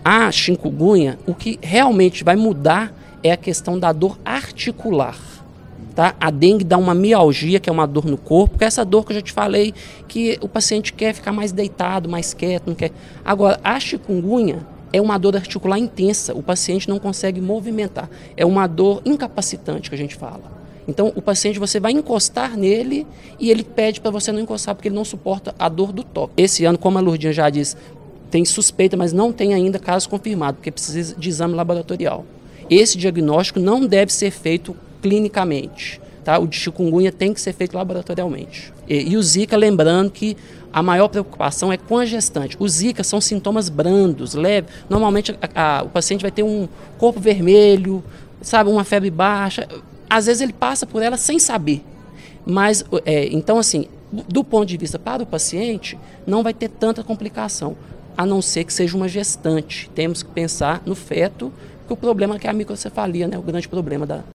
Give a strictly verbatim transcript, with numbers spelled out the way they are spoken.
A chikungunya, o que realmente vai mudar é a questão da dor articular. Tá? A dengue dá uma mialgia, que é uma dor no corpo, que é essa dor que eu já te falei, que o paciente quer ficar mais deitado, mais quieto, não quer. Agora, a chikungunya é uma dor articular intensa, o paciente não consegue movimentar. É uma dor incapacitante que a gente fala. Então, o paciente, você vai encostar nele e ele pede para você não encostar, porque ele não suporta a dor do toque. Esse ano, como a Lourdinha já disse, tem suspeita, mas não tem ainda caso confirmado, porque precisa de exame laboratorial. Esse diagnóstico não deve ser feito clinicamente. Tá? O de chikungunya tem que ser feito laboratorialmente. E, e o Zika, lembrando que a maior preocupação é com a gestante. O Zika são sintomas brandos, leves. Normalmente a, a, o paciente vai ter um corpo vermelho, sabe, uma febre baixa. Às vezes ele passa por ela sem saber. Mas, é, então assim, do ponto de vista para o paciente, não vai ter tanta complicação, a não ser que seja uma gestante. Temos que pensar no feto, porque o problema é que é a microcefalia, né, o grande problema da